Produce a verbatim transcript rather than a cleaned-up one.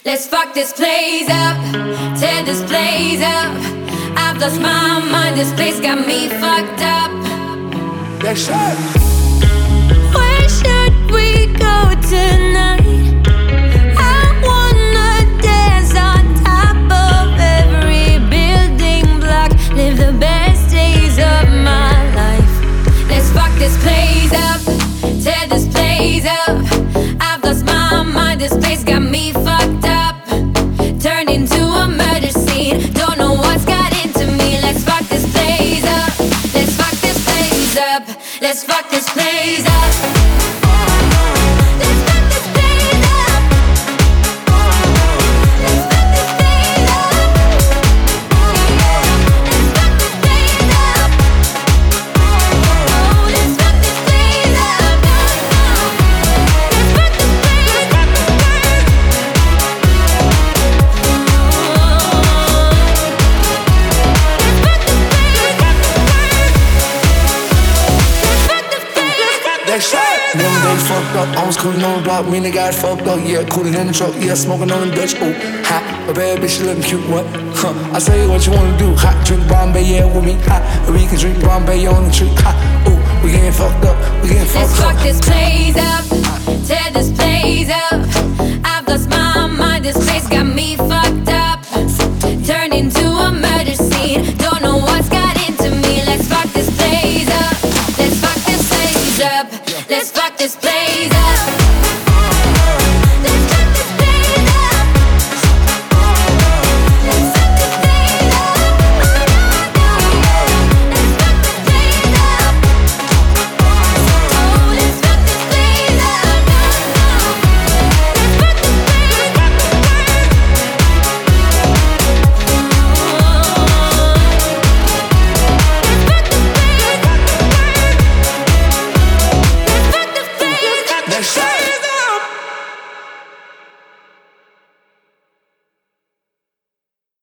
Let's fuck this place up, tear this place up. I've lost my mind, this place got me fucked up. That's right. Where should we go tonight? I wanna dance on top of every building block, live the best days of my life. Let's fuck this place up, tear this place up. I've lost my mind, this place got me fucked up. Turned into a murder scene, don't know what's got into me. Let's fuck this place up, let's fuck this place up. Let's fuck this place up. Let's fuck this place up. Let's fuck this place up. Let's fuck this place up. Oh, let's fuck this place up. Let's fuck this place up. That's right. Them days fucked up, I was cruising on the block, me and the guy fucked up, yeah, cooling in the truck, yeah, smoking on the Dutch, ooh, hot, a bad bitch looking cute, what, huh, I say what you wanna do, hot, drink Bombay, yeah, with me, hot, we can drink Bombay on the tree, hot, ooh, we getting fucked up, we getting fucked Let's up. fuck this place up, tear this place up. I've lost my